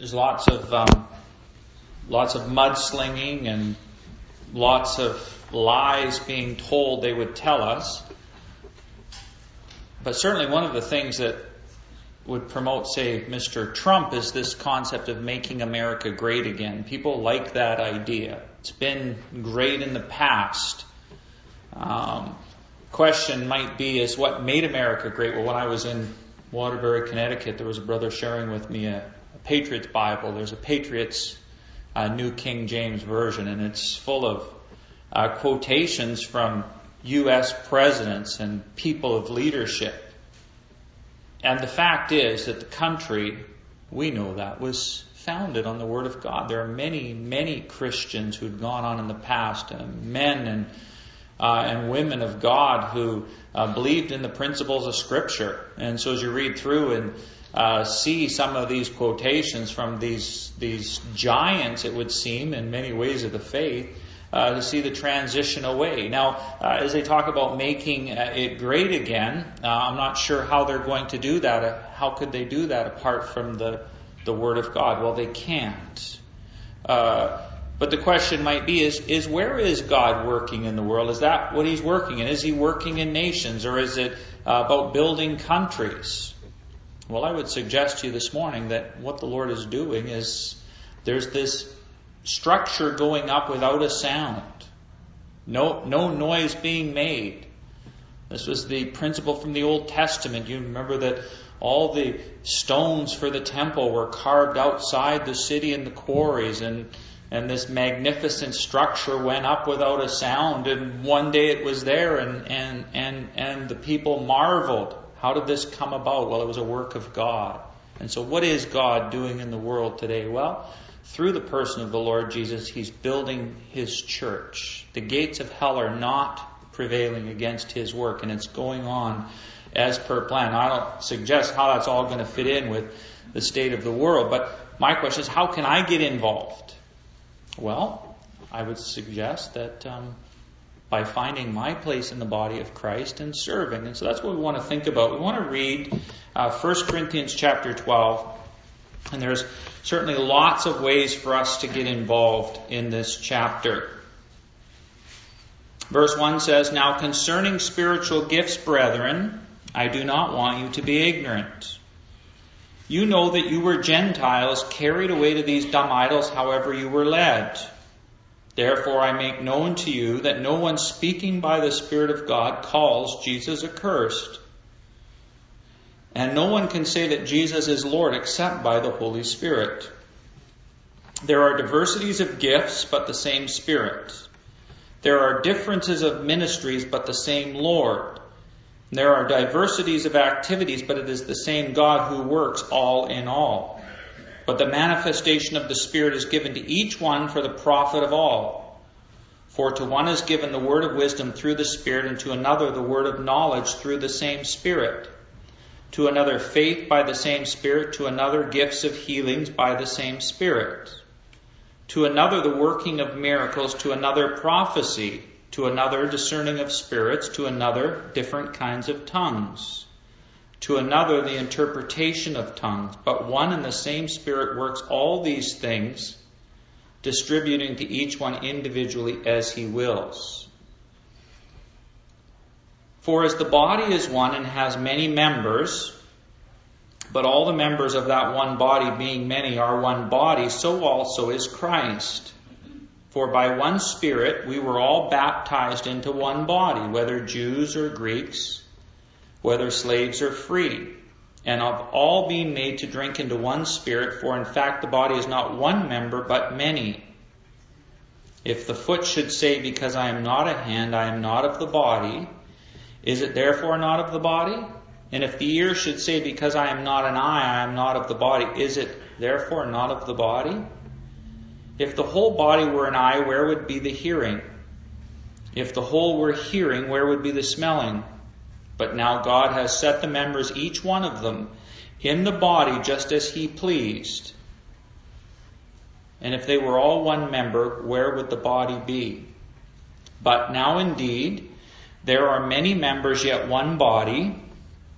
There's lots of mudslinging and lots of lies being told they would tell us. But certainly one of the things that would promote, say, Mr. Trump is this concept of making America great again. People like that idea. It's been great in the past. Question might be, is what made America great? Well, when I was in Waterbury, Connecticut, there was a brother sharing with me a Patriots Bible. There's a Patriots New King James Version, and it's full of quotations from U.S. presidents and people of leadership. And the fact is that the country, we know that, was founded on the Word of God. There are many, many Christians who had gone on in the past, men and women of God who believed in the principles of Scripture. And so as you read through and see some of these quotations from these giants, it would seem, in many ways of the faith, to see the transition away. Now, as they talk about making it great again, I'm not sure how they're going to do that. How could they do that apart from the Word of God? Well, they can't. But the question might be is where is God working in the world? Is that what He's working in? Is He working in nations, or is it about building countries? Well, I would suggest to you this morning that what the Lord is doing is there's this structure going up without a sound. No noise being made. This was the principle from the Old Testament. You remember that all the stones for the temple were carved outside the city in the quarries, and this magnificent structure went up without a sound, and one day it was there, and the people marveled. How did this come about? Well, it was a work of God. And so what is God doing in the world today? Well, through the person of the Lord Jesus, He's building His church. The gates of hell are not prevailing against His work, and it's going on as per plan. I don't suggest how that's all going to fit in with the state of the world, but my question is, how can I get involved? Well, I would suggest that by finding my place in the body of Christ and serving. And so that's what we want to think about. We want to read 1 Corinthians chapter 12. And there's certainly lots of ways for us to get involved in this chapter. Verse 1 says, "Now concerning spiritual gifts, brethren, I do not want you to be ignorant. You know that you were Gentiles, carried away to these dumb idols, however you were led. Therefore I make known to you that no one speaking by the Spirit of God calls Jesus accursed. And no one can say that Jesus is Lord except by the Holy Spirit. There are diversities of gifts, but the same Spirit. There are differences of ministries, but the same Lord. There are diversities of activities, but it is the same God who works all in all. But the manifestation of the Spirit is given to each one for the profit of all. For to one is given the word of wisdom through the Spirit, and to another the word of knowledge through the same Spirit. To another faith by the same Spirit, to another gifts of healings by the same Spirit. To another the working of miracles, to another prophecy, to another discerning of spirits, to another different kinds of tongues. To another the interpretation of tongues, but one and the same Spirit works all these things, distributing to each one individually as He wills. For as the body is one and has many members, but all the members of that one body being many are one body, so also is Christ. For by one Spirit we were all baptized into one body, whether Jews or Greeks, whether slaves or free, and of all being made to drink into one Spirit, for in fact the body is not one member, but many. If the foot should say, because I am not a hand, I am not of the body, is it therefore not of the body? And if the ear should say, because I am not an eye, I am not of the body, is it therefore not of the body? If the whole body were an eye, where would be the hearing? If the whole were hearing, where would be the smelling? But now God has set the members, each one of them, in the body just as He pleased. And if they were all one member, where would the body be? But now indeed, there are many members, yet one body.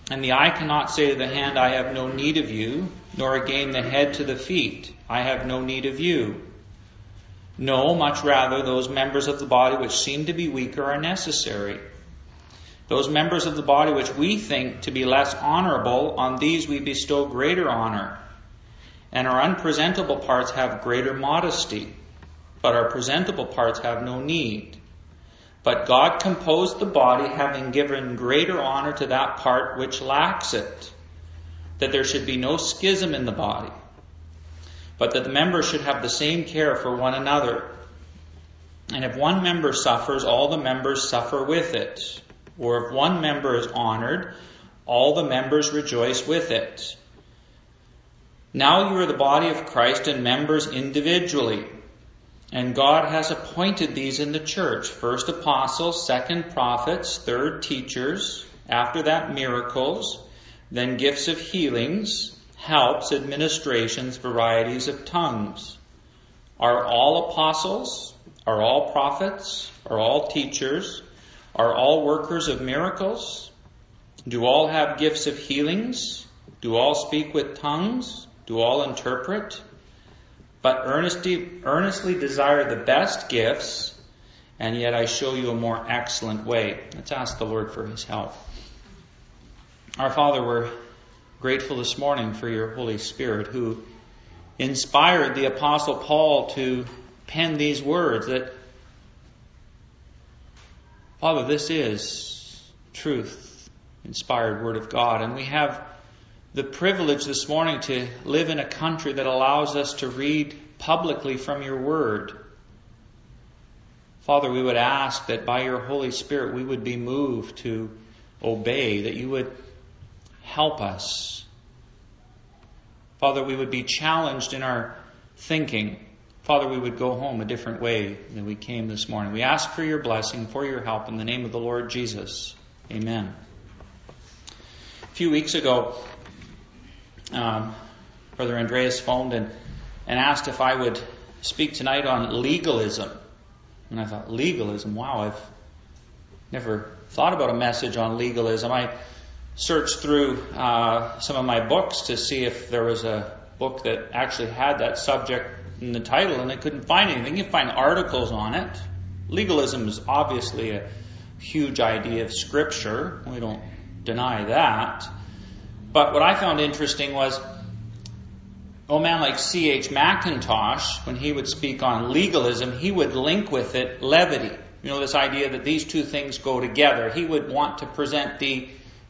And the eye cannot say to the hand, I have no need of you, nor again the head to the feet, I have no need of you. No, much rather, those members of the body which seem to be weaker are necessary. Those members of the body which we think to be less honorable, on these we bestow greater honor. And our unpresentable parts have greater modesty, but our presentable parts have no need. But God composed the body, having given greater honor to that part which lacks it, that there should be no schism in the body, but that the members should have the same care for one another. And if one member suffers, all the members suffer with it. Or if one member is honored, all the members rejoice with it. Now you are the body of Christ and members individually. And God has appointed these in the church. First apostles, second prophets, third teachers, after that miracles, then gifts of healings, helps, administrations, varieties of tongues. Are all apostles? Are all prophets? Are all teachers? Are all workers of miracles? Do all have gifts of healings? Do all speak with tongues? Do all interpret? But earnestly desire the best gifts, and yet I show you a more excellent way. Let's ask the Lord for His help. Our Father, we're grateful this morning for your Holy Spirit, who inspired the Apostle Paul to pen these words that, Father, this is truth, inspired Word of God, and we have the privilege this morning to live in a country that allows us to read publicly from your Word. Father, we would ask that by your Holy Spirit we would be moved to obey, that you would help us. Father, we would be challenged in our thinking. Father, we would go home a different way than we came this morning. We ask for your blessing, for your help, in the name of the Lord Jesus. Amen. A few weeks ago, Brother Andreas phoned and asked if I would speak tonight on legalism. And I thought, legalism? Wow, I've never thought about a message on legalism. I searched through some of my books to see if there was a book that actually had that subject in the title, and I couldn't find anything. You can find articles on it. Legalism is obviously a huge idea of Scripture. We don't deny that. But what I found interesting was, a man like C.H. Mackintosh, when he would speak on legalism, he would link with it levity. You know, this idea that these two things go together. He would want to present the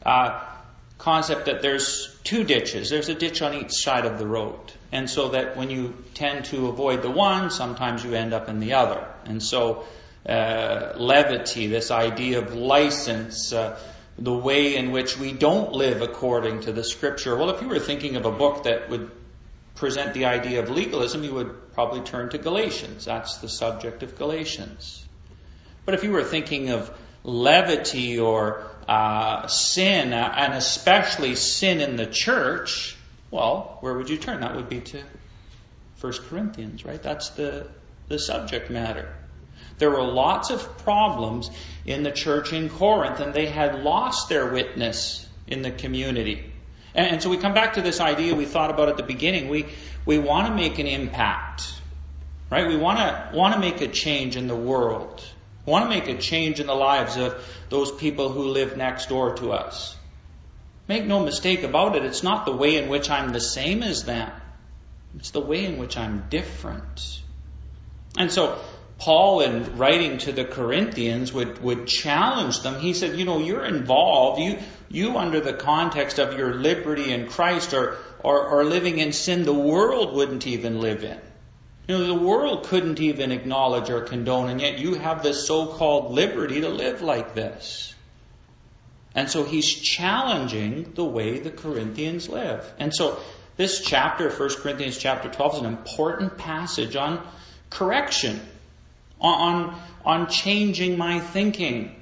concept that there's two ditches. There's a ditch on each side of the road. And so that when you tend to avoid the one, sometimes you end up in the other. And so levity, this idea of license, the way in which we don't live according to the Scripture. Well, if you were thinking of a book that would present the idea of legalism, you would probably turn to Galatians. That's the subject of Galatians. But if you were thinking of levity or sin, and especially sin in the church, well, where would you turn? That would be to 1 Corinthians, right? That's the subject matter. There were lots of problems in the church in Corinth, and they had lost their witness in the community. And so we come back to this idea we thought about at the beginning. We want to make an impact, right? We want to make a change in the world. We want to make a change in the lives of those people who live next door to us. Make no mistake about it, it's not the way in which I'm the same as them. It's the way in which I'm different. And so Paul, in writing to the Corinthians, would challenge them. He said, you know, you're involved. You under the context of your liberty in Christ are living in sin the world wouldn't even live in. You know, the world couldn't even acknowledge or condone, and yet you have this so-called liberty to live like this. And so he's challenging the way the Corinthians live. And so this chapter, 1 Corinthians chapter 12, is an important passage on correction, on changing my thinking.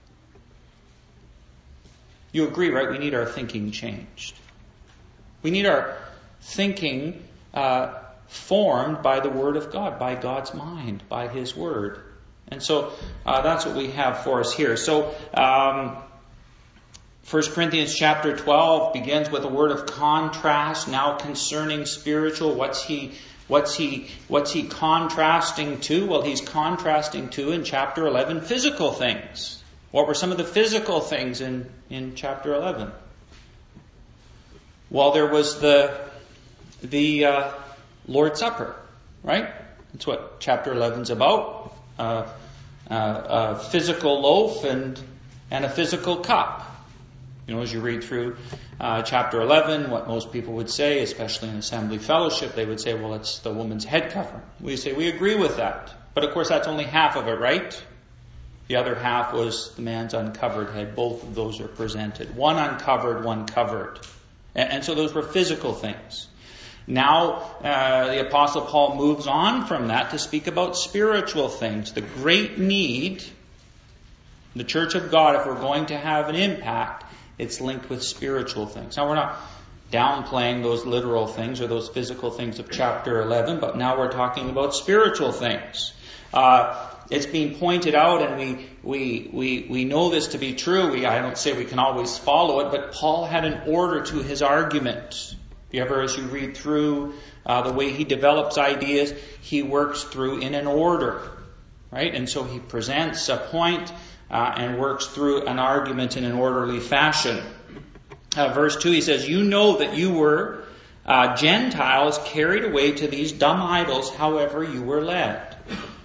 You agree, right? We need our thinking changed. We need our thinking formed by the Word of God, by God's mind, by His Word. And so that's what we have for us here. So 1 Corinthians chapter 12 begins with a word of contrast. Now concerning spiritual, what's he contrasting to? Well, he's contrasting to, in chapter 11, physical things. What were some of the physical things in chapter 11? Well, there was the Lord's Supper, right? That's what chapter 11 is about. A physical loaf and a physical cup. As you read through chapter 11, what most people would say, especially in assembly fellowship, they would say, well, it's the woman's head covering. We say we agree with that. But of course, that's only half of it, right? The other half was the man's uncovered head. Both of those are presented. One uncovered, one covered. And so those were physical things. Now, the Apostle Paul moves on from that to speak about spiritual things. The great need, the church of God, if we're going to have an impact, it's linked with spiritual things. Now, we're not downplaying those literal things or those physical things of chapter 11, but now we're talking about spiritual things. It's being pointed out, and we know this to be true. I don't say we can always follow it, but Paul had an order to his argument. As you read through the way he develops ideas, he works through in an order, right? And so he presents a point and works through an argument in an orderly fashion. Verse 2, he says, "You know that you were Gentiles carried away to these dumb idols, however you were led."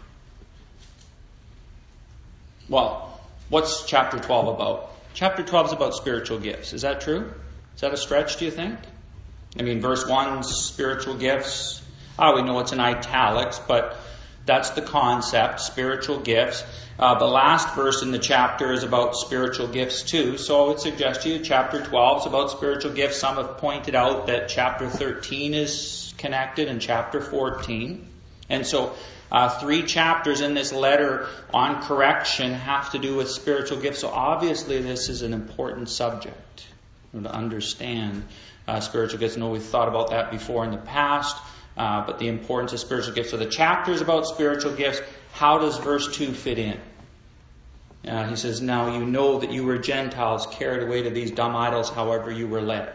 Well, what's chapter 12 about? Chapter 12 is about spiritual gifts. Is that true? Is that a stretch, do you think? Verse 1, spiritual gifts. We know it's in italics, but that's the concept, spiritual gifts. The last verse in the chapter is about spiritual gifts too. So I would suggest to you chapter 12 is about spiritual gifts. Some have pointed out that chapter 13 is connected and chapter 14. And so 3 chapters in this letter on correction have to do with spiritual gifts. So obviously this is an important subject to understand spiritual gifts. I know we've thought about that before in the past, but the importance of spiritual gifts. So the chapter is about spiritual gifts. How does verse 2 fit in? He says, "Now you know that you were Gentiles carried away to these dumb idols, however you were led."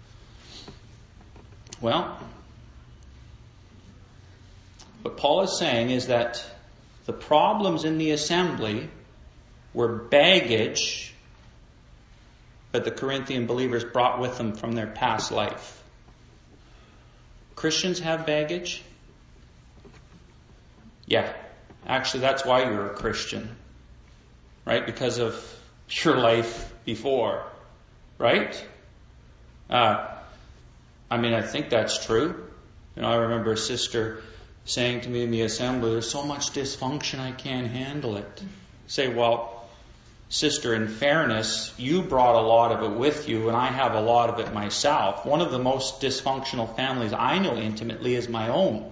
Well, what Paul is saying is that the problems in the assembly were baggage that the Corinthian believers brought with them from their past life. Christians have baggage? Yeah. Actually, that's why you're a Christian. Right? Because of your life before. Right? I think that's true. I remember a sister saying to me in the assembly, "There's so much dysfunction, I can't handle it." Say, "Well, sister, in fairness, you brought a lot of it with you, and I have a lot of it myself. One of the most dysfunctional families I know intimately is my own."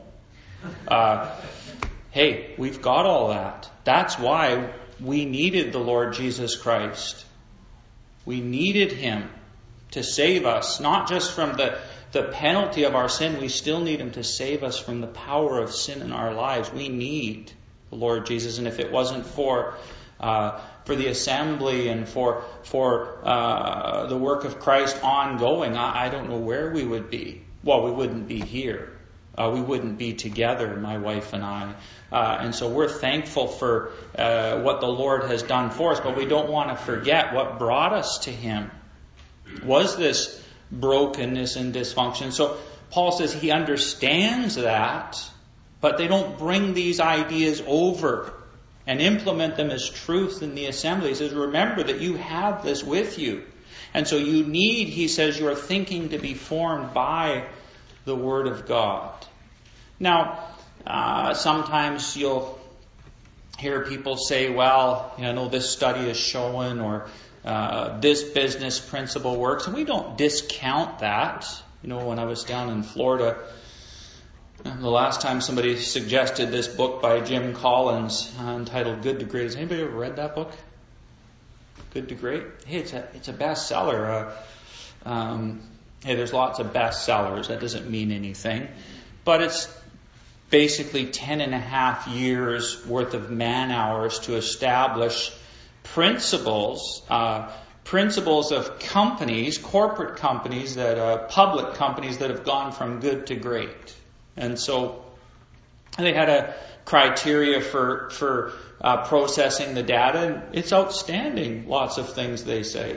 Hey, we've got all that. That's why we needed the Lord Jesus Christ. We needed Him to save us, not just from the penalty of our sin. We still need Him to save us from the power of sin in our lives. We need the Lord Jesus, and if it wasn't for the assembly and for the work of Christ ongoing, I don't know where we would be. Well, we wouldn't be here. We wouldn't be together, my wife and I. And so we're thankful for what the Lord has done for us, but we don't want to forget what brought us to Him. Was this brokenness and dysfunction? So Paul says he understands that, but they don't bring these ideas over and implement them as truth in the assembly. He says, remember that you have this with you. And so you need, he says, your thinking to be formed by the Word of God. Now, sometimes you'll hear people say, well, this study is showing, or this business principle works. And we don't discount that. When I was down in Florida, the last time somebody suggested this book by Jim Collins entitled Good to Great. Has anybody ever read that book? Good to Great? Hey, it's a bestseller. Hey, there's lots of bestsellers. That doesn't mean anything. But it's basically 10.5 years worth of man hours to establish principles principles of companies, corporate companies, public companies that have gone from good to great. And so they had a criteria for processing the data. It's outstanding, lots of things they say.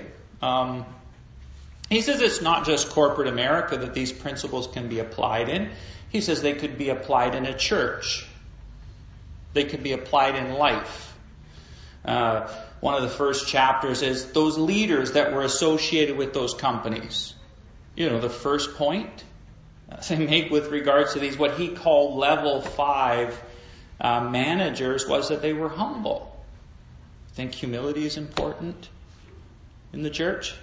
He says it's not just corporate America that these principles can be applied in. He says they could be applied in a church. They could be applied in life. One of the first chapters is those leaders that were associated with those companies. The first point they make with regards to these, what he called level 5 managers, was that they were humble. Think humility is important in the church?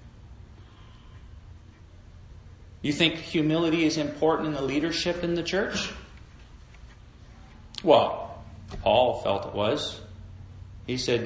You think humility is important in the leadership in the church? Well, Paul felt it was. He said,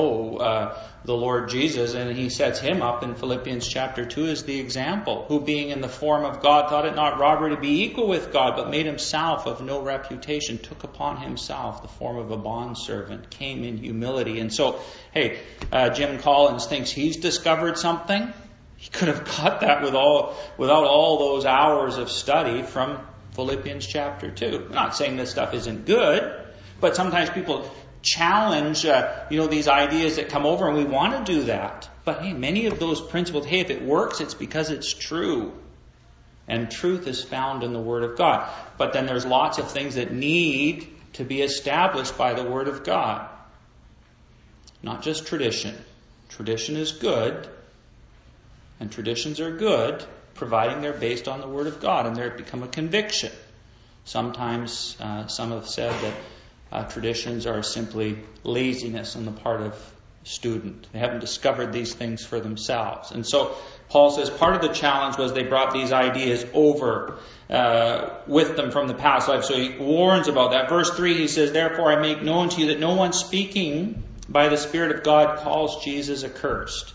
the Lord Jesus, and he sets him up in Philippians chapter 2 as the example, who being in the form of God thought it not robbery to be equal with God, but made himself of no reputation, took upon himself the form of a bondservant, came in humility. And so, Jim Collins thinks he's discovered something. He could have got that without all those hours of study from Philippians chapter 2. I'm not saying this stuff isn't good, but sometimes people challenge, these ideas that come over, and we want to do that. But many of those principles, if it works, it's because it's true. And truth is found in the Word of God. But then there's lots of things that need to be established by the Word of God. Not just tradition. Tradition is good. And traditions are good, providing they're based on the Word of God, and they become a conviction. Sometimes some have said that traditions are simply laziness on the part of the student. They haven't discovered these things for themselves. And so Paul says part of the challenge was they brought these ideas over with them from the past life. So he warns about that. Verse 3, he says, "Therefore I make known to you that no one speaking by the Spirit of God calls Jesus accursed."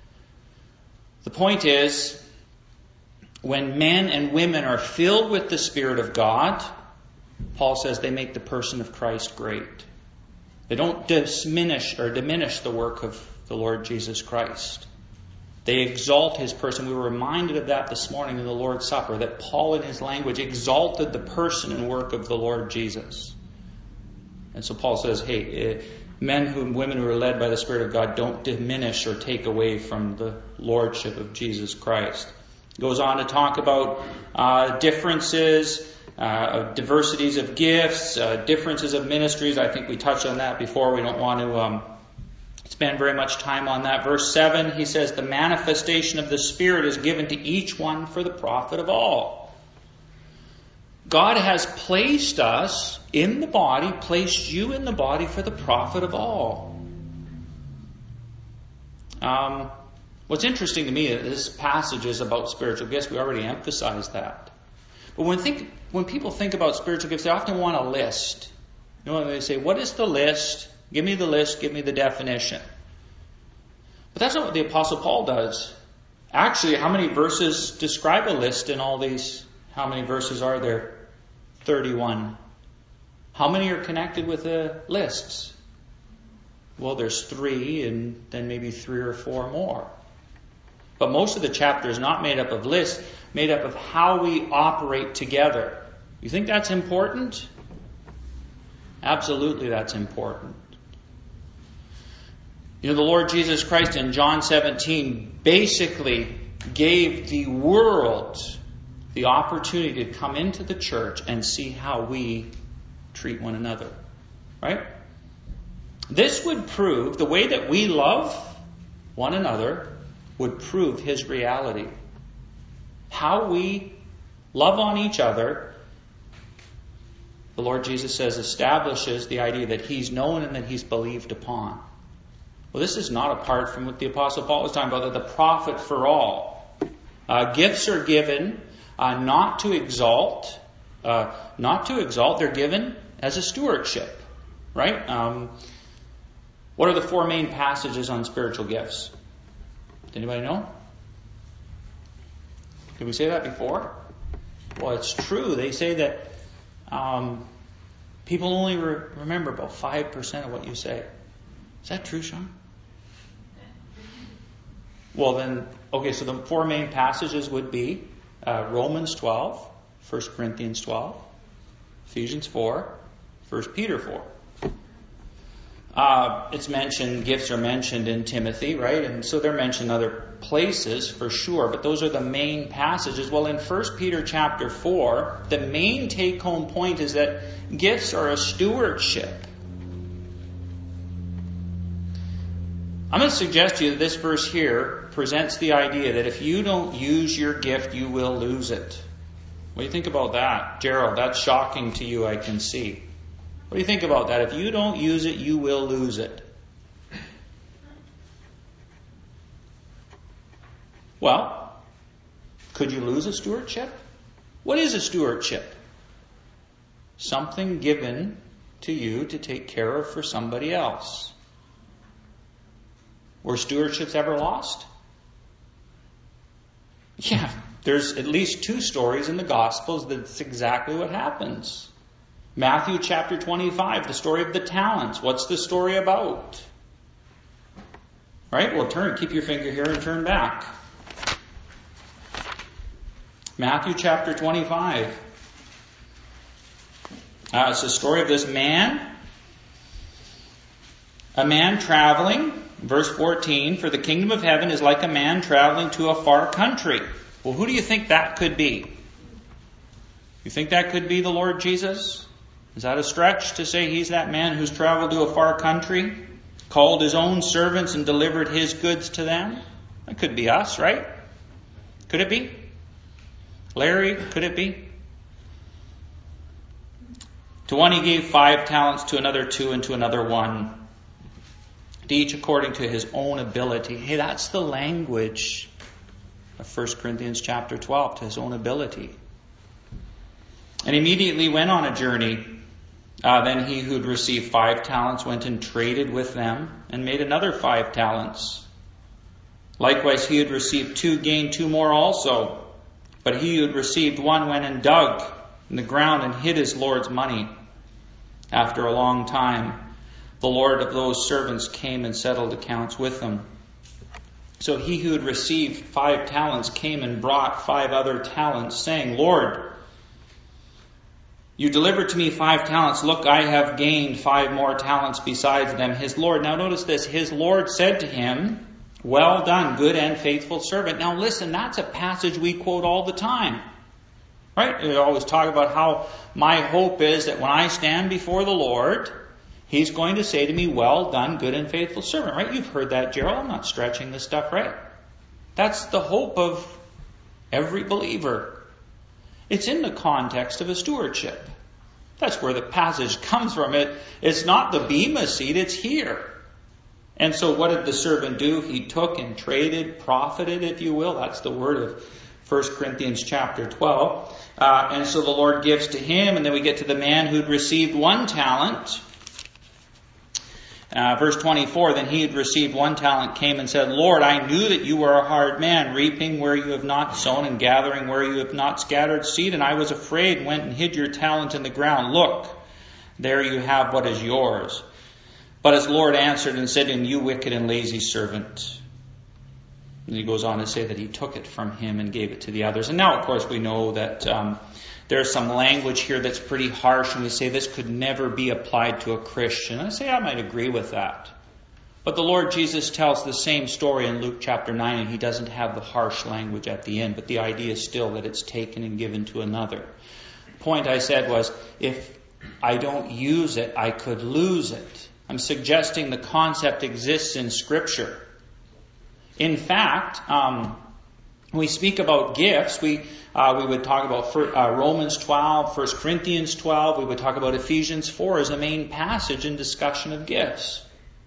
The point is, when men and women are filled with the Spirit of God, Paul says they make the person of Christ great. They don't diminish the work of the Lord Jesus Christ. They exalt his person. We were reminded of that this morning in the Lord's Supper, that Paul in his language exalted the person and work of the Lord Jesus. And so Paul says, men and women who are led by the Spirit of God don't diminish or take away from the lordship of Jesus Christ. He goes on to talk about differences, diversities of gifts, differences of ministries. I think we touched on that before. We don't want to spend very much time on that. Verse 7, he says, "The manifestation of the Spirit is given to each one for the profit of all." God has placed us in the body, placed you in the body for the profit of all. What's interesting to me is this passage is about spiritual gifts. We already emphasized that. But when people think about spiritual gifts, they often want a list. They say, what is the list? Give me the list, give me the definition. But that's not what the Apostle Paul does. Actually, how many verses describe a list in all these? How many verses are there? 31. How many are connected with the lists? Well, there's 3 and then maybe 3 or 4 more. But most of the chapter is not made up of lists, made up of how we operate together. You think that's important? Absolutely, that's important. The Lord Jesus Christ in John 17 basically gave the world the opportunity to come into the church and see how we treat one another. Right? This would prove, the way that we love one another would prove his reality. How we love on each other, the Lord Jesus says, establishes the idea that he's known and that he's believed upon. Well, this is not apart from what the Apostle Paul was talking about, that the profit for all. Gifts are given not to exalt. They're given as a stewardship. Right? What are the 4 main passages on spiritual gifts? Does anybody know? Did we say that before? Well, it's true. They say that people only remember about 5% of what you say. Is that true, Sean? Well then, okay, so the four main passages would be Romans 12, 1 Corinthians 12, Ephesians 4, 1 Peter 4. It's mentioned, gifts are mentioned in Timothy, right? And so they're mentioned in other places for sure, but those are the main passages. Well, in 1 Peter chapter 4, the main take-home point is that gifts are a stewardship. I'm going to suggest to you that this verse here presents the idea that if you don't use your gift, you will lose it. What do you think about that? Gerald, that's shocking to you, I can see. What do you think about that? If you don't use it, you will lose it. Well, could you lose a stewardship? What is a stewardship? Something given to you to take care of for somebody else. Were stewardships ever lost? Yeah, there's at least 2 stories in the Gospels that's exactly what happens. Matthew chapter 25, the story of the talents. What's the story about? Right? Well, keep your finger here and turn back. Matthew chapter 25. It's the story of this man. A man traveling, verse 14, for the kingdom of heaven is like a man traveling to a far country. Well, who do you think that could be? You think that could be the Lord Jesus? Is that a stretch to say he's that man who's traveled to a far country, called his own servants and delivered his goods to them? That could be us, right? Could it be? Larry, could it be? To one he gave 5 talents, to another 2, and to another 1. To each according to his own ability. Hey, that's the language of 1 Corinthians chapter 12, to his own ability. And immediately went on a journey. Then he who'd received 5 talents went and traded with them and made another 5 talents. Likewise, he who'd received 2 gained 2 more also. But he who'd received 1 went and dug in the ground and hid his Lord's money. After a long time, the Lord of those servants came and settled accounts with them. So he who had received 5 talents came and brought 5 other talents, saying, Lord, you delivered to me 5 talents. Look, I have gained 5 more talents besides them. His Lord, now notice this, his Lord said to him, well done, good and faithful servant. Now listen, that's a passage we quote all the time. Right? We always talk about how my hope is that when I stand before the Lord, He's going to say to me, well done, good and faithful servant. Right? You've heard that, Gerald. I'm not stretching this stuff, right? That's the hope of every believer. It's in the context of a stewardship. That's where the passage comes from. It's not the bema seat, it's here. And so what did the servant do? He took and traded, profited, if you will. That's the word of 1 Corinthians chapter 12. And so the Lord gives to him, and then we get to the man who'd received 1 talent. Verse 24, then he who'd received 1 talent came and said, Lord, I knew that you were a hard man, reaping where you have not sown and gathering where you have not scattered seed. And I was afraid and went and hid your talent in the ground. Look, there you have what is yours. But his Lord answered and said to him, you wicked and lazy servant. And he goes on to say that he took it from him and gave it to the others. And now, of course, we know that there's some language here that's pretty harsh, and we say this could never be applied to a Christian. I say I might agree with that. But the Lord Jesus tells the same story in Luke chapter 9, and he doesn't have the harsh language at the end, but the idea is still that it's taken and given to another. The point I said was, if I don't use it, I could lose it. I'm suggesting the concept exists in Scripture. In fact, when we speak about gifts, we would talk about Romans 12, 1 Corinthians 12. We would talk about Ephesians 4 as a main passage in discussion of gifts.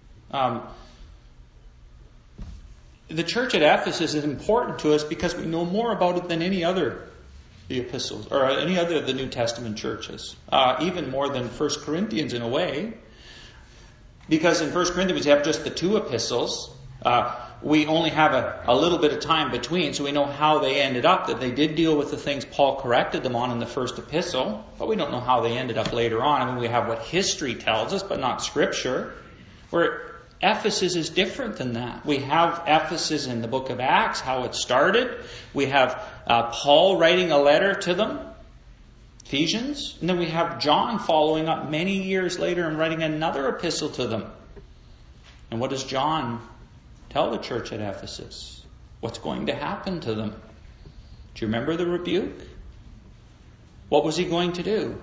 The church at Ephesus is important to us because we know more about it than any other the epistles or any other of the New Testament churches, even more than 1 Corinthians in a way. Because in 1 Corinthians we have just the 2 epistles. We only have a little bit of time between, so we know how they ended up, that they did deal with the things Paul corrected them on in the first epistle, but we don't know how they ended up later on. I mean, we have what history tells us, but not Scripture. Where Ephesus is different than that. We have Ephesus in the book of Acts, how it started. We have Paul writing a letter to them, Ephesians. And then we have John following up many years later and writing another epistle to them. And what does John tell the church at Ephesus? What's going to happen to them? Do you remember the rebuke? What was he going to do?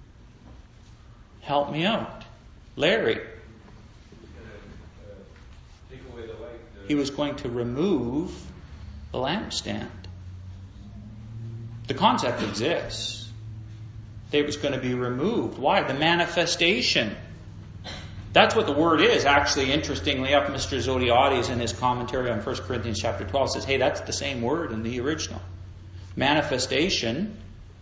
Help me out. Larry. He was going to remove the lampstand. The concept exists. It was going to be removed. Why? The manifestation. That's what the word is. Actually, interestingly enough, Mr. Zodiades in his commentary on 1 Corinthians chapter 12 says, hey, that's the same word in the original. Manifestation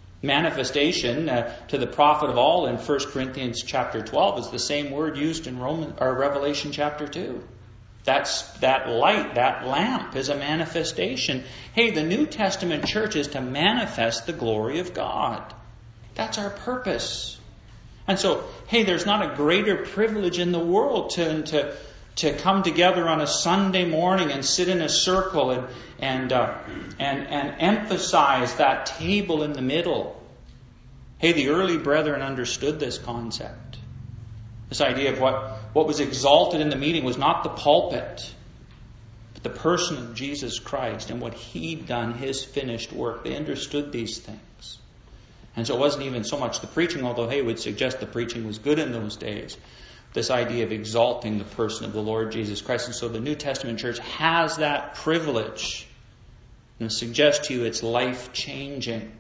to the prophet of all in 1 Corinthians chapter 12 is the same word used in Revelation chapter 2. That's that light, that lamp is a manifestation. Hey, the New Testament church is to manifest the glory of God. That's our purpose. And so, hey, there's not a greater privilege in the world to come together on a Sunday morning and sit in a circle and emphasize that table in the middle. Hey, the early brethren understood this concept. This idea of what was exalted in the meeting was not the pulpit, but the person of Jesus Christ and what He'd done, His finished work. They understood these things. And so it wasn't even so much the preaching, although they would suggest the preaching was good in those days. This idea of exalting the person of the Lord Jesus Christ. And so the New Testament church has that privilege. And I suggest to you it's life-changing.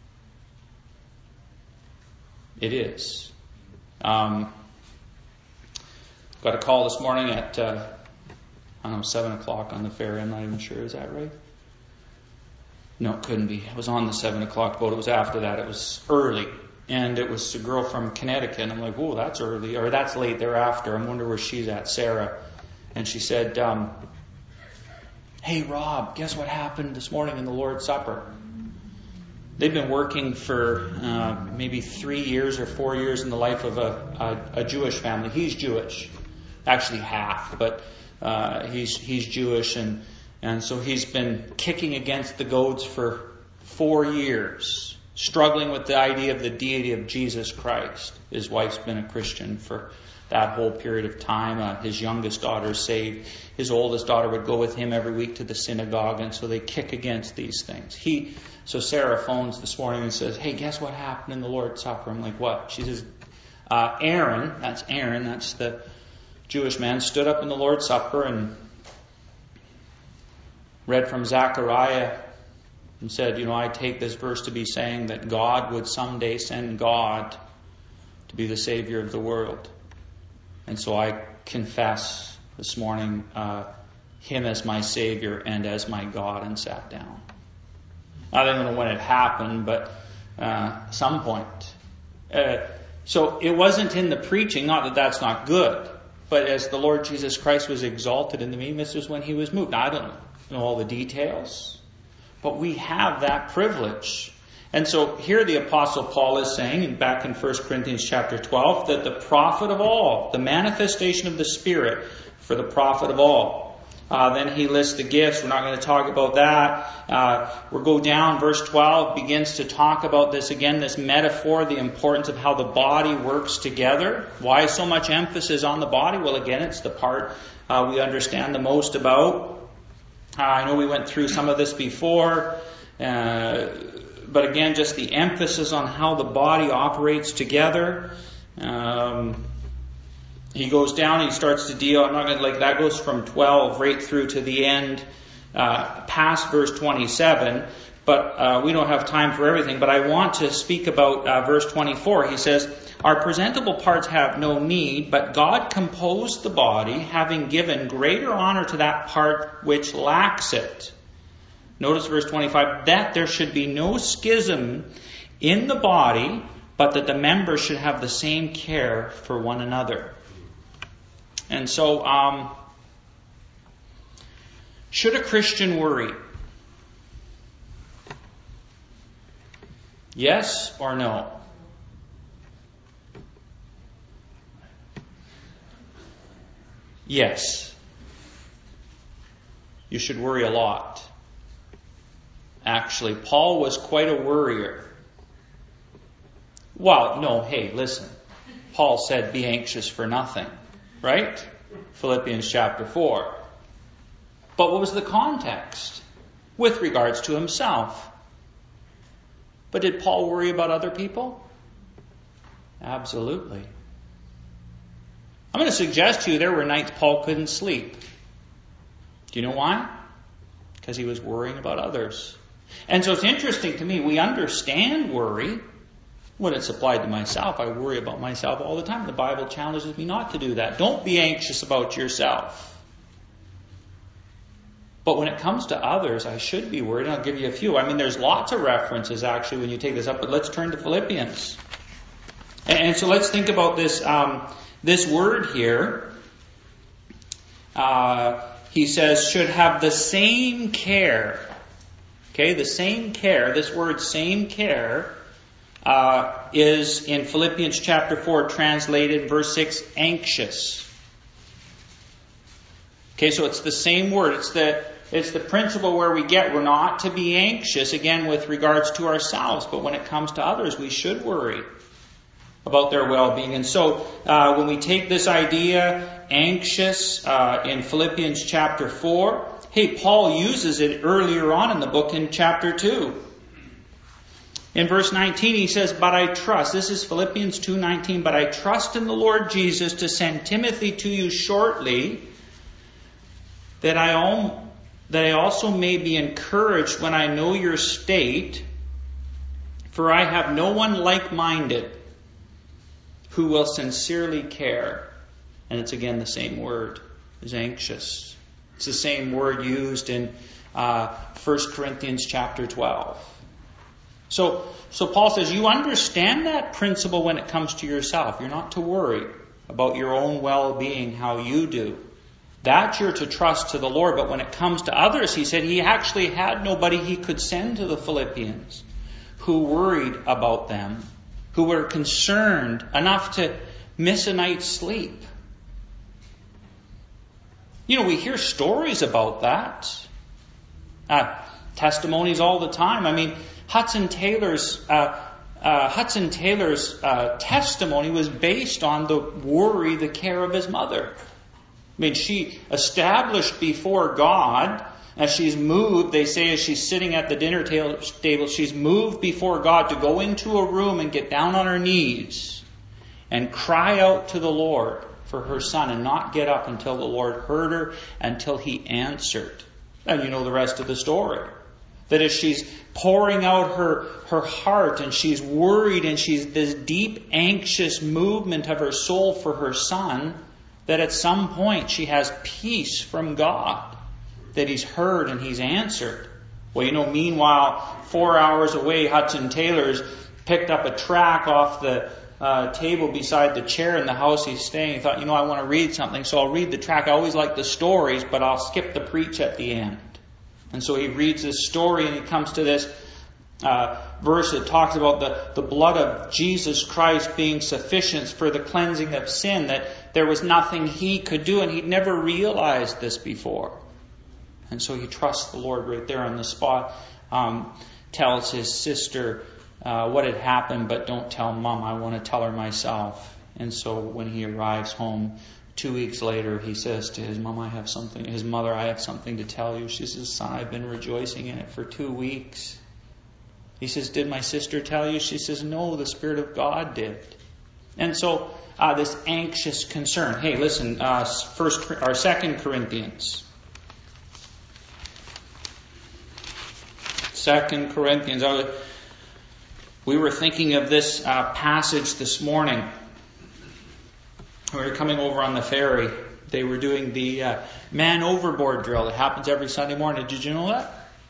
It is. Got a call this morning at, 7 o'clock on the ferry. I'm not even sure. Is that right? No, it couldn't be. It was on the 7 o'clock boat. It was after that. It was early. And it was a girl from Connecticut. And I'm like, oh, that's early. Or that's late thereafter. I wonder where she's at, Sarah. And she said, hey, Rob, guess what happened this morning in the Lord's Supper? They've been working for maybe 3 years or 4 years in the life of a Jewish family. He's Jewish. Actually half, but he's Jewish. And so he's been kicking against the goads for 4 years, struggling with the idea of the deity of Jesus Christ. His wife's been a Christian for that whole period of time. His youngest daughter's saved. His oldest daughter would go with him every week to the synagogue, and so they kick against these things. So Sarah phones this morning and says, hey, guess what happened in the Lord's Supper? I'm like, what? She says, Aaron, that's the Jewish man, stood up in the Lord's Supper and read from Zechariah and said, I take this verse to be saying that God would someday send God to be the Savior of the world. And so I confess this morning Him as my Savior and as my God, and sat down. I don't know when it happened, but some point. So it wasn't in the preaching, not that that's not good, but as the Lord Jesus Christ was exalted in the meeting, this was when He was moved. Now, I don't know all the details, but we have that privilege. And so here the Apostle Paul is saying, back in 1 Corinthians chapter 12, that the prophet of all, the manifestation of the Spirit for the prophet of all. Then he lists the gifts. We're not going to talk about that. We'll go down. Verse 12 begins to talk about this again, this metaphor, the importance of how the body works together. Why so much emphasis on the body? Well, again, it's the part we understand the most about. I know we went through some of this before. But again, just the emphasis on how the body operates together. He goes down, he starts to deal, I'm not going to, that goes from 12 right through to the end, past verse 27. But we don't have time for everything. But I want to speak about verse 24. He says, our presentable parts have no need, but God composed the body, having given greater honor to that part which lacks it. Notice verse 25, that there should be no schism in the body, but that the members should have the same care for one another. And so, should a Christian worry? Yes or no? Yes. You should worry a lot. Actually, Paul was quite a worrier. Well, no, hey, listen. Paul said, be anxious for nothing. Right? Philippians chapter 4. But what was the context? With regards to himself. But did Paul worry about other people? Absolutely. I'm going to suggest to you there were nights Paul couldn't sleep. Do you know why? Because he was worrying about others. And so it's interesting to me, we understand worry when it's applied to myself. I worry about myself all the time. The Bible challenges me not to do that. Don't be anxious about yourself. But when it comes to others, I should be worried. And I'll give you a few. I mean, there's lots of references actually when you take this up, but let's turn to Philippians. And so let's think about this, this word here. He says, should have the same care. Okay, the same care. This word, same care, is in Philippians chapter 4 translated, verse 6, anxious. Okay, so it's the same word. It's the principle where we're not to be anxious, again, with regards to ourselves. But when it comes to others, we should worry about their well-being. And so when we take this idea, anxious, in Philippians chapter 4, hey, Paul uses it earlier on in the book in chapter 2. In verse 19 he says, but I trust, this is Philippians 2:19, but I trust in the Lord Jesus to send Timothy to you shortly, that I also may be encouraged when I know your state, for I have no one like-minded who will sincerely care. And it's again the same word, is anxious. It's the same word used in 1 Corinthians chapter 12. So Paul says, you understand that principle when it comes to yourself. You're not to worry about your own well-being, how you do. That you're to trust to the Lord. But when it comes to others, he said he actually had nobody he could send to the Philippians who worried about them, who were concerned enough to miss a night's sleep. You know, we hear stories about that. Testimonies all the time. I mean, Hudson Taylor's testimony was based on the worry, the care of his mother. I mean, she established before God, as she's moved, they say as she's sitting at the dinner table, she's moved before God to go into a room and get down on her knees and cry out to the Lord for her son and not get up until the Lord heard her, until he answered. And you know the rest of the story. That as she's pouring out her heart and she's worried and she's this deep anxious movement of her soul for her son, that at some point she has peace from God, that he's heard and he's answered. Well, you know, meanwhile, 4 hours away, Hudson Taylor's picked up a tract off the table beside the chair in the house he's staying. He thought, I want to read something, so I'll read the tract. I always like the stories, but I'll skip the preach at the end. And so he reads this story and he comes to this verse that talks about the blood of Jesus Christ being sufficient for the cleansing of sin, that there was nothing he could do, and he'd never realized this before. And so he trusts the Lord right there on the spot, tells his sister what had happened, but don't tell Mom, I want to tell her myself. And so when he arrives home 2 weeks later, he says to his mother, I have something to tell you. She says, son, I've been rejoicing in it for 2 weeks. He says, did my sister tell you? She says, no, the Spirit of God did. And so this anxious concern. Hey, listen, 2 Corinthians. 2 Corinthians. We were thinking of this passage this morning. We were coming over on the ferry. They were doing the man overboard drill. It happens every Sunday morning. Did you know that?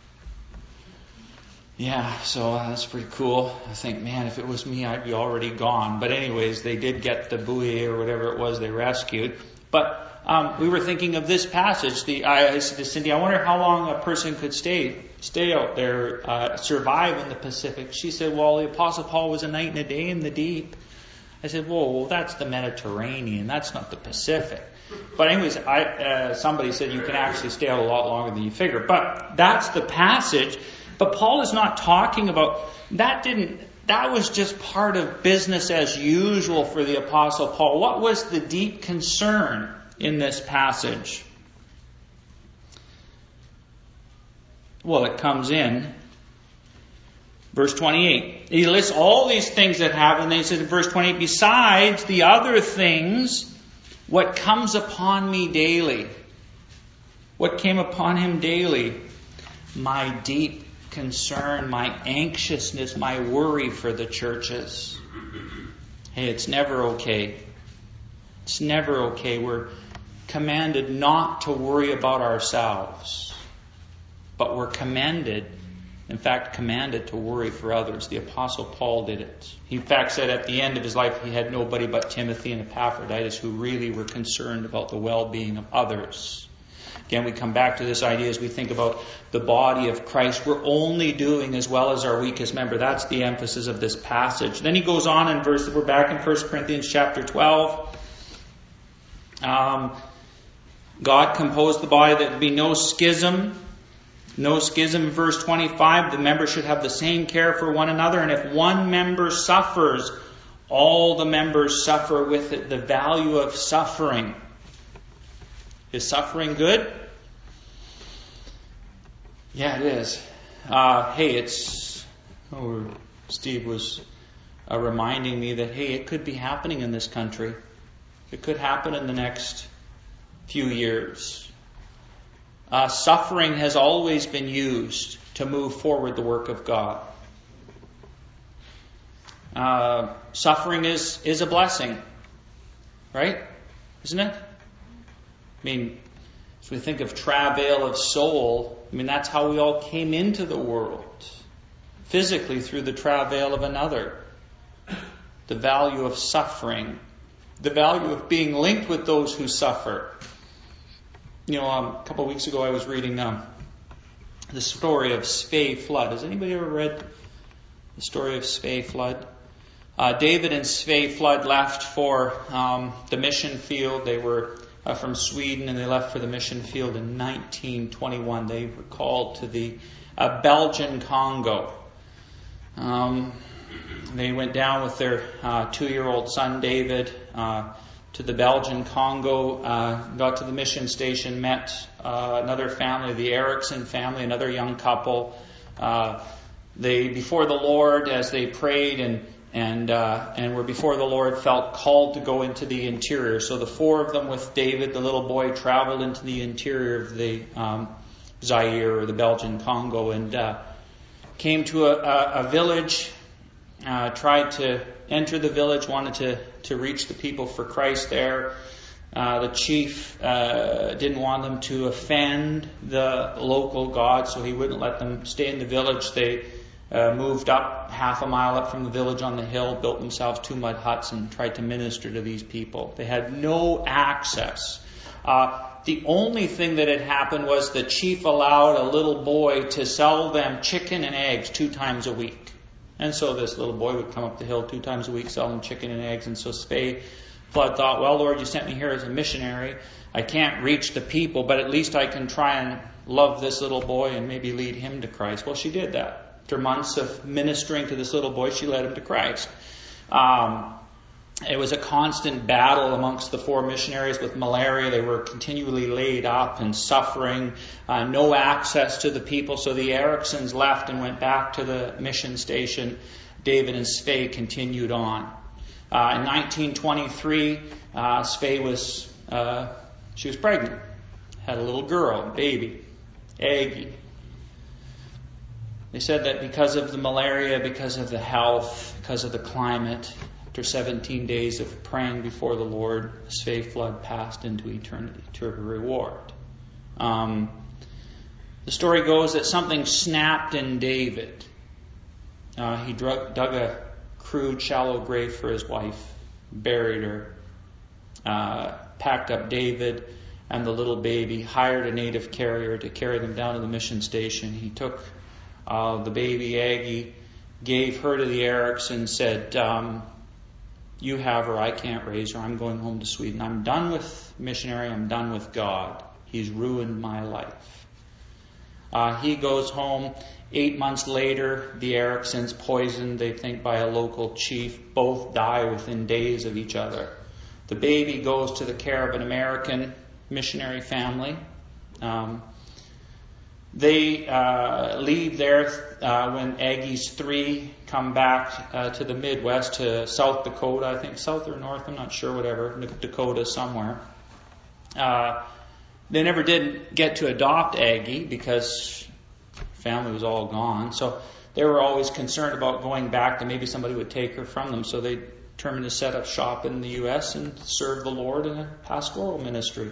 Yeah, so that's pretty cool. I think, man, if it was me, I'd be already gone. But anyways, they did get the buoy or whatever it was they rescued. But we were thinking of this passage. I said to Cindy, I wonder how long a person could stay out there, survive in the Pacific. She said, well, the Apostle Paul was a night and a day in the deep. I said, well, that's the Mediterranean. That's not the Pacific. But anyways, somebody said you can actually stay out a lot longer than you figure. But that's the passage. But Paul is not talking about, that was just part of business as usual for the Apostle Paul. What was the deep concern in this passage? Well, it comes in verse 28. He lists all these things that happen. And then he says in verse 28, besides the other things, what comes upon me daily. What came upon him daily? My deep concern, my anxiousness, my worry for the churches. Hey, it's never okay. It's never okay. We're commanded not to worry about ourselves. But we're commanded to worry for others. The Apostle Paul did it. He in fact said at the end of his life he had nobody but Timothy and Epaphroditus who really were concerned about the well-being of others. Again, we come back to this idea as we think about the body of Christ. We're only doing as well as our weakest member. That's the emphasis of this passage. Then he goes on in we're back in 1 Corinthians chapter 12. God composed the body that there be no schism. No schism in verse 25. The members should have the same care for one another. And if one member suffers, all the members suffer with it. The value of suffering. Is suffering good? Yeah, it is. Steve was reminding me that, it could be happening in this country. It could happen in the next few years. Suffering has always been used to move forward the work of God. Suffering is a blessing, right? Isn't it? As we think of travail of soul, that's how we all came into the world. Physically through the travail of another. The value of suffering. The value of being linked with those who suffer. A couple of weeks ago I was reading the story of Svea Flood. Has anybody ever read the story of Svea Flood? David and Svea Flood left for the mission field. They were from Sweden and they left for the mission field in 1921. They were called to the Belgian Congo. They went down with their 2-year-old son David to the Belgian Congo, got to the mission station, met another family, the Erickson family, another young couple. They, before the Lord, as they prayed and were before the Lord, felt called to go into the interior. So the 4 of them with David, the little boy, traveled into the interior of the Zaire or the Belgian Congo and came to a village, tried to enter the village, wanted to reach the people for Christ there. The chief didn't want them to offend the local god, so he wouldn't let them stay in the village. They moved up half a mile up from the village on the hill, built themselves 2 mud huts and tried to minister to these people. They had no access. The only thing that had happened was the chief allowed a little boy to sell them chicken and eggs 2 times a week. And so this little boy would come up the hill 2 times a week selling chicken and eggs. And so Svea Flood thought, well, Lord, you sent me here as a missionary. I can't reach the people, but at least I can try and love this little boy and maybe lead him to Christ. Well, she did that. After months of ministering to this little boy, she led him to Christ. It was a constant battle amongst the 4 missionaries with malaria. They were continually laid up and suffering, no access to the people. So the Ericksons left and went back to the mission station. David and Svea continued on. In 1923, Svea was pregnant, had a little girl, a baby, Aggie. They said that because of the malaria, because of the health, because of the climate, after 17 days of praying before the Lord, Svea Flood passed into eternity to her reward. The story goes that something snapped in David. He dug a crude, shallow grave for his wife, buried her, packed up David and the little baby, hired a native carrier to carry them down to the mission station. He took the baby Aggie, gave her to the Ericksons, said, You have her, I can't raise her. I'm going home to Sweden. I'm done with missionary. I'm done with God. He's ruined my life. He goes home. 8 months later, the Ericsons, poisoned, they think, by a local chief, both die within days of each other. The baby goes to the care of an American missionary family. They leave there when Aggie's 3, come back to the Midwest, to South Dakota, I think, South or North, I'm not sure, whatever, Dakota somewhere. They never did get to adopt Aggie because family was all gone. So they were always concerned about going back, that maybe somebody would take her from them. So they determined to set up shop in the U.S. and serve the Lord in a pastoral ministry.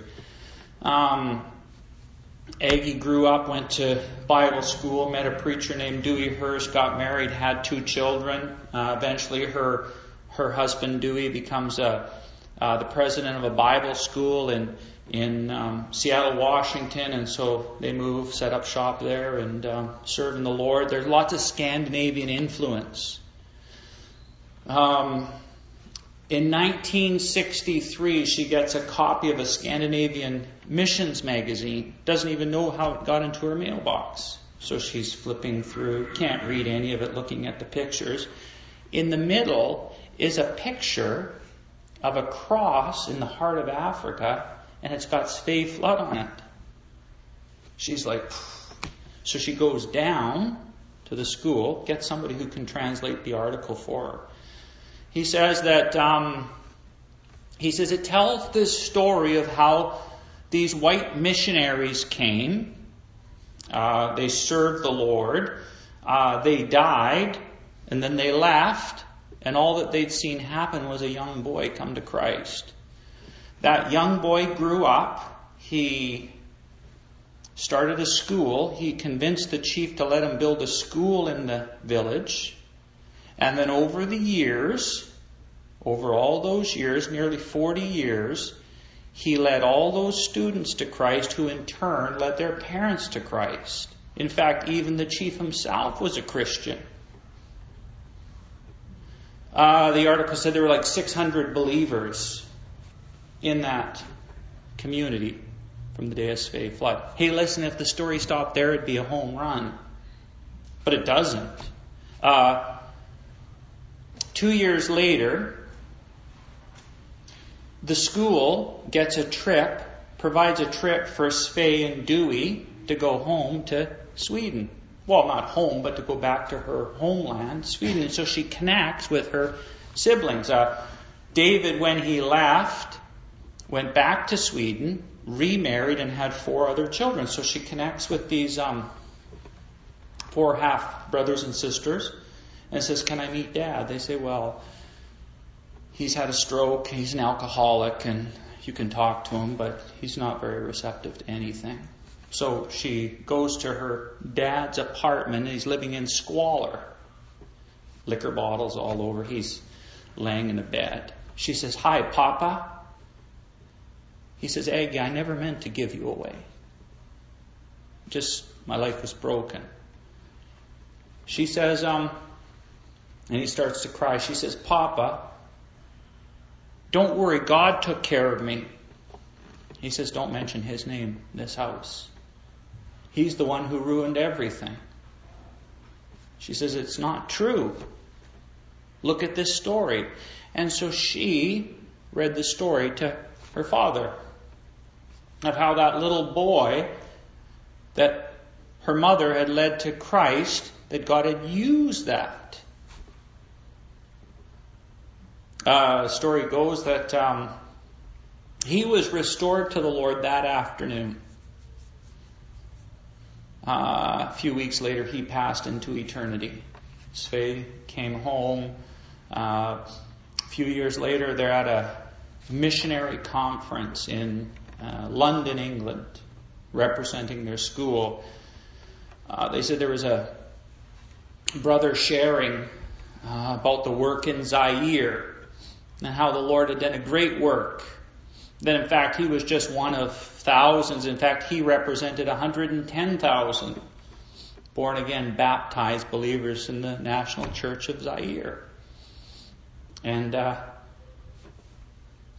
Aggie grew up, went to Bible school, met a preacher named Dewey Hirsch, got married, had 2 children. Eventually her husband Dewey becomes the president of a Bible school in Seattle, Washington, and so they move, set up shop there, and serve in the Lord. There's lots of Scandinavian influence. In 1963, she gets a copy of a Scandinavian missions magazine. Doesn't even know how it got into her mailbox. So she's flipping through, can't read any of it, looking at the pictures. In the middle is a picture of a cross in the heart of Africa, and it's got Svea Flood on it. She's like, so she goes down to the school, gets somebody who can translate the article for her. He says that it tells this story of how these white missionaries came. They served the Lord. They died, and then they left, and all that they'd seen happen was a young boy come to Christ. That young boy grew up. He started a school. He convinced the chief to let him build a school in the village. And then over all those years, nearly 40 years, he led all those students to Christ, who in turn led their parents to Christ. In fact, even the chief himself was a Christian. The article said there were like 600 believers in that community from the day of Svea Flood. Hey, listen, if the story stopped there, it'd be a home run. But it doesn't. 2 years later, the school gets a trip, provides a trip for Svea and Dewey to go home to Sweden. Well, not home, but to go back to her homeland, Sweden. And so she connects with her siblings. David, when he left, went back to Sweden, remarried, and had 4 other children. So she connects with these 4 half brothers and sisters and says, "Can I meet Dad?" They say, "Well, he's had a stroke, he's an alcoholic, and you can talk to him, but he's not very receptive to anything." So she goes to her dad's apartment. He's living in squalor. Liquor bottles all over. He's laying in a bed. She says, "Hi, Papa." He says, "Aggie, I never meant to give you away. Just, my life was broken." She says, and he starts to cry. She says, "Papa, don't worry, God took care of me." He says, "Don't mention his name in this house. He's the one who ruined everything." She says, "It's not true. Look at this story." And so she read the story to her father of how that little boy that her mother had led to Christ, that God had used that. The story goes that he was restored to the Lord that afternoon. A few weeks later, he passed into eternity. Svea came home. A few years later, they're at a missionary conference in London, England, representing their school. They said there was a brother sharing about the work in Zaire and how the Lord had done a great work. That in fact he was just one of thousands. In fact, he represented 110,000 born again, baptized believers in the National Church of Zaire. And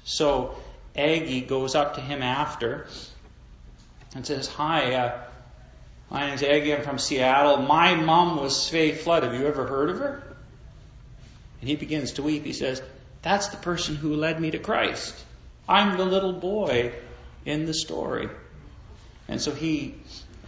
So Aggie goes up to him after and says, "Hi, my name's Aggie. I'm from Seattle. My mom was Svea Flood. Have you ever heard of her?" And he begins to weep. He says, "That's the person who led me to Christ. I'm the little boy in the story." And so he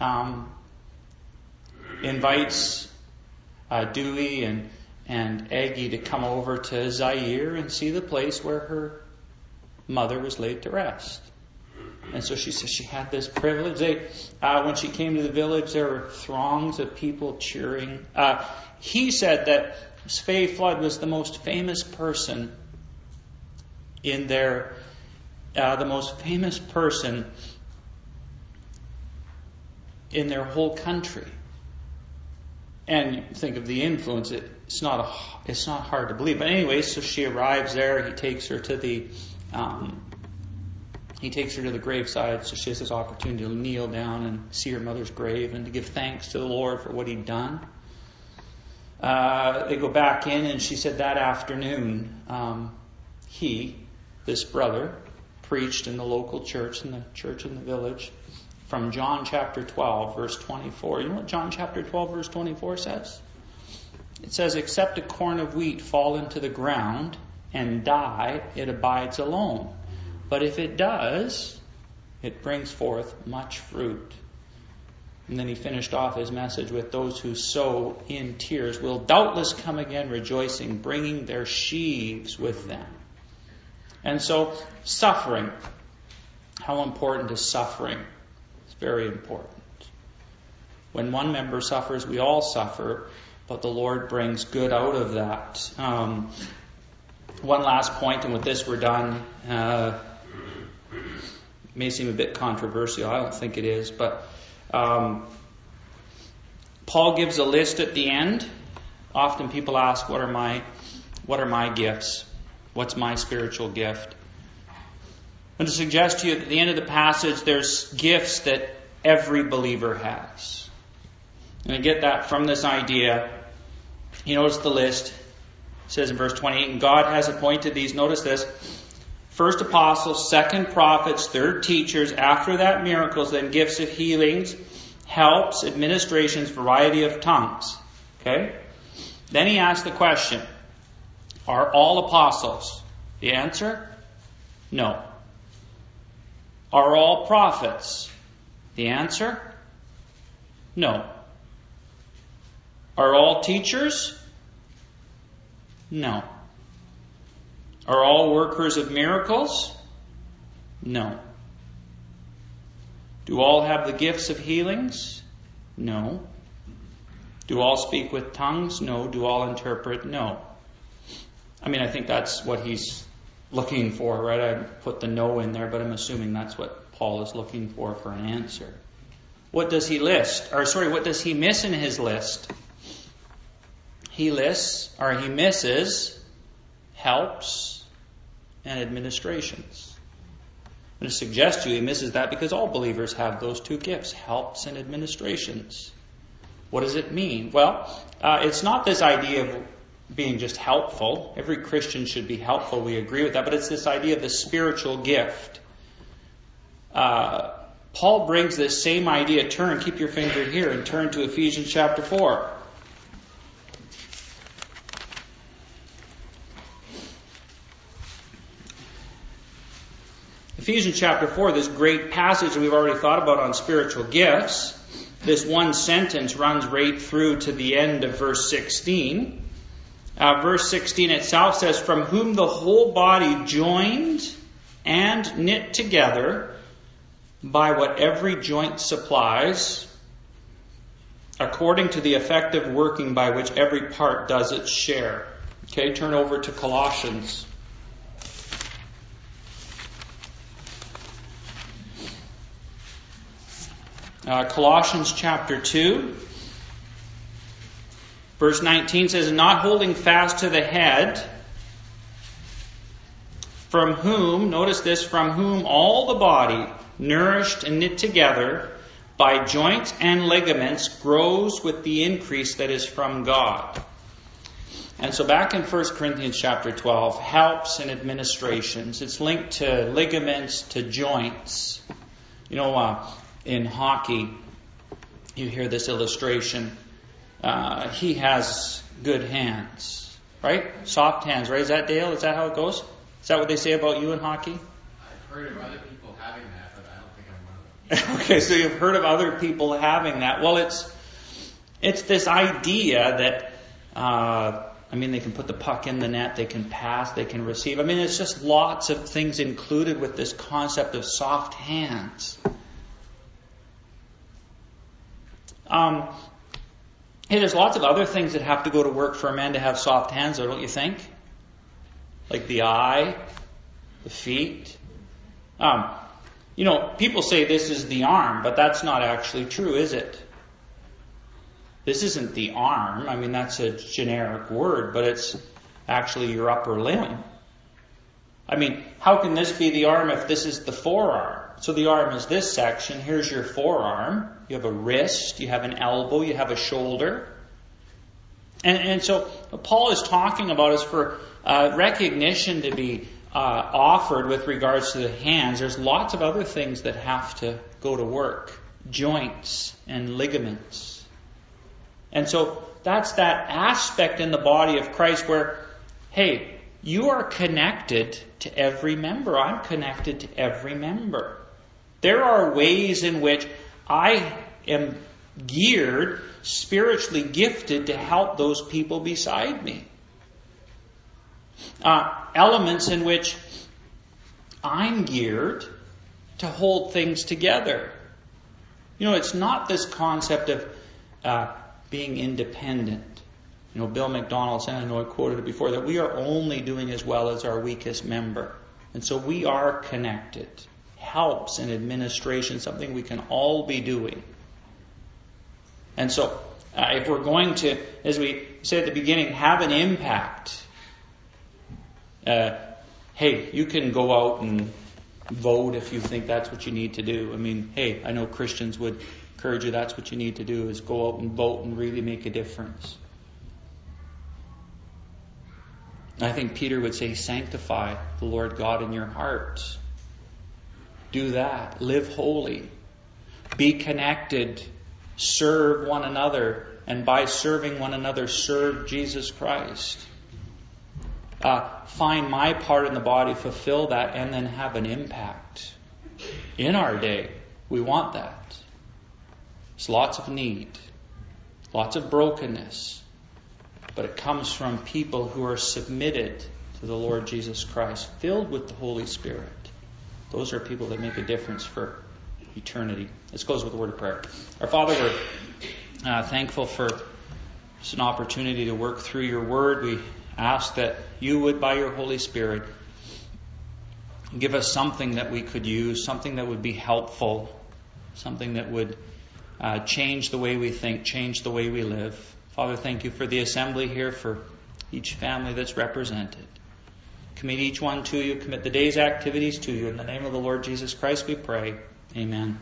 invites Dewey and Aggie to come over to Zaire and see the place where her mother was laid to rest. And so she says she had this privilege. When she came to the village, there were throngs of people cheering. He said that Svea Flood was the most famous person in their, whole country. And you think of the influence. It's not hard to believe. But anyway, so she arrives there. He takes her to the graveside, so she has this opportunity to kneel down and see her mother's grave and to give thanks to the Lord for what He'd done. They go back in, and she said that afternoon, this brother, preached in the local church, in the church in the village, from John chapter 12, verse 24. You know what John chapter 12, verse 24 says? It says, "Except a corn of wheat fall into the ground and die, it abides alone. But if it does, it brings forth much fruit." And then he finished off his message with, "Those who sow in tears will doubtless come again rejoicing, bringing their sheaves with them." And so, suffering. How important is suffering? It's very important. When one member suffers, we all suffer, but the Lord brings good out of that. One last point, and with this we're done. May seem a bit controversial. I don't think it is, but Paul gives a list at the end. Often people ask, what are my gifts? What's my spiritual gift? I want to suggest to you that at the end of the passage, there's gifts that every believer has. And I get that from this idea. You notice the list. It says in verse 28, "And God has appointed these," notice this, "first apostles, second prophets, third teachers, after that miracles, then gifts of healings, helps, administrations, variety of tongues." Okay? Then he asks the question, are all apostles? The answer? No. Are all prophets? The answer? No. Are all teachers? No. Are all workers of miracles? No. Do all have the gifts of healings? No. Do all speak with tongues? No. Do all interpret? No. I think that's what he's looking for, right? I put the no in there, but I'm assuming that's what Paul is looking for an answer. What does he list? What does he miss in his list? He misses helps and administrations. I'm going to suggest to you he misses that because all believers have those two gifts, helps and administrations. What does it mean? Well, it's not this idea of being just helpful. Every Christian should be helpful. We agree with that. But it's this idea of the spiritual gift. Paul brings this same idea. Keep your finger here and turn to Ephesians chapter 4. Ephesians chapter 4, this great passage that we've already thought about on spiritual gifts. This one sentence runs right through to the end of verse 16. Verse 16 itself says, "From whom the whole body joined and knit together by what every joint supplies, according to the effective working by which every part does its share." Okay, turn over to Colossians. Colossians chapter 2. Verse 19 says, "Not holding fast to the head, from whom," notice this, "from whom all the body, nourished and knit together by joints and ligaments, grows with the increase that is from God." And so back in 1 Corinthians chapter 12, helps and administrations. It's linked to ligaments, to joints. In hockey, you hear this illustration. He has good hands, right? Soft hands, right? Is that, Dale? Is that how it goes? Is that what they say about you in hockey? I've heard of other people having that, but I don't think I'm one of them. Okay, so you've heard of other people having that. Well, it's this idea that, they can put the puck in the net, they can pass, they can receive. It's just lots of things included with this concept of soft hands. There's lots of other things that have to go to work for a man to have soft hands, though, don't you think? Like the eye, the feet. People say this is the arm, but that's not actually true, is it? This isn't the arm. That's a generic word, but it's actually your upper limb. How can this be the arm if this is the forearm? So the arm is this section. Here's your forearm. You have a wrist. You have an elbow. You have a shoulder. And so what Paul is talking about is for recognition to be offered with regards to the hands. There's lots of other things that have to go to work. Joints and ligaments. And so that's that aspect in the body of Christ where, hey, you are connected to every member. I'm connected to every member. There are ways in which I am geared, spiritually gifted to help those people beside me. Elements in which I'm geared to hold things together. It's not this concept of being independent. Bill McDonald said, I know I quoted it before, that we are only doing as well as our weakest member. And so we are connected. Helps and administration, something we can all be doing. And so, if we're going to, as we said at the beginning, have an impact, hey, you can go out and vote if you think that's what you need to do. I know Christians would encourage you, that's what you need to do, is go out and vote and really make a difference. I think Peter would say, sanctify the Lord God in your hearts. Do that. Live holy. Be connected. Serve one another. And by serving one another, serve Jesus Christ. Find my part in the body, fulfill that, and then have an impact. In our day, we want that. There's lots of need. Lots of brokenness. But it comes from people who are submitted to the Lord Jesus Christ, filled with the Holy Spirit. Those are people that make a difference for eternity. Let's close with a word of prayer. Our Father, we're thankful for just an opportunity to work through your word. We ask that you would, by your Holy Spirit, give us something that we could use, something that would be helpful, something that would change the way we think, change the way we live. Father, thank you for the assembly here, for each family that's represented. Commit each one to you. Commit the day's activities to you. In the name of the Lord Jesus Christ we pray. Amen.